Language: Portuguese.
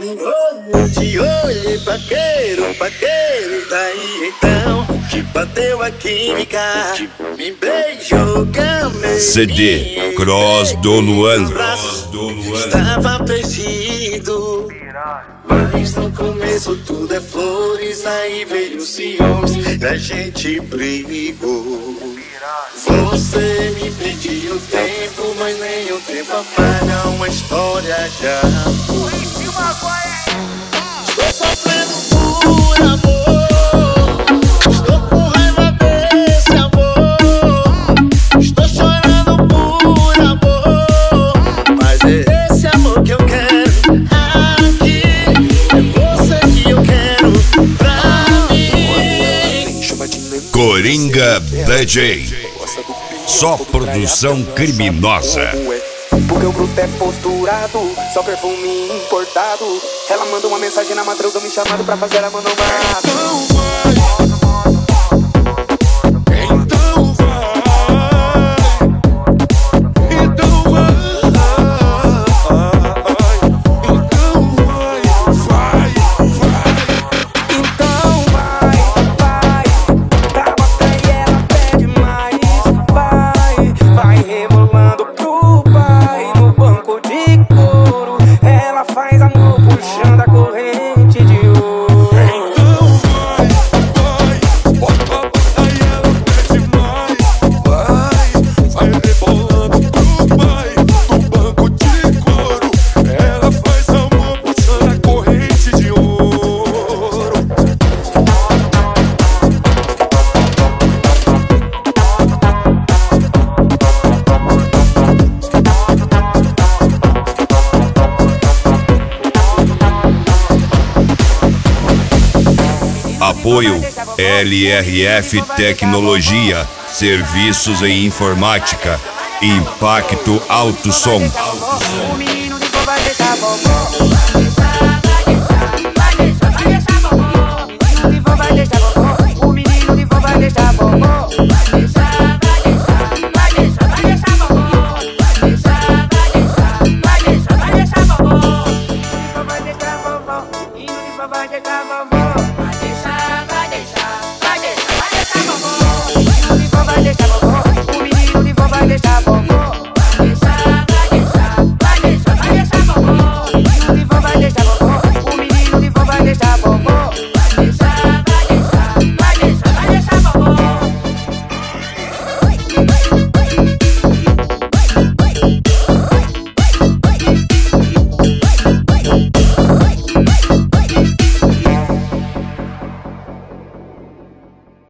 Te olhei, paqueiro, paqueiro. Daí então que bateu a química, me beijou, camei. CD Cross do Luan. Estava perdido, mas no começo tudo é flores. Aí veio o ciúmes, a gente brigou. Você me pediu tempo, mas nem o tempo apaga uma história já foi. Estou sofrendo por amor, estou com raiva desse amor. Estou chorando por amor, mas é esse amor que eu quero aqui. É você que eu quero pra mim. Coringa DJ. Só produção criminosa. Porque o bruto é posturado, só perfume importado. Ela manda uma mensagem na madruga me chamando pra fazer a manomada. Apoio LRF Tecnologia, Serviços em Informática, Impacto Alto Som. O menino de cor vai deixar vovó. O menino de cor vai deixar vovó. O menino de cor vai deixar vovó. Vai deixar vovó.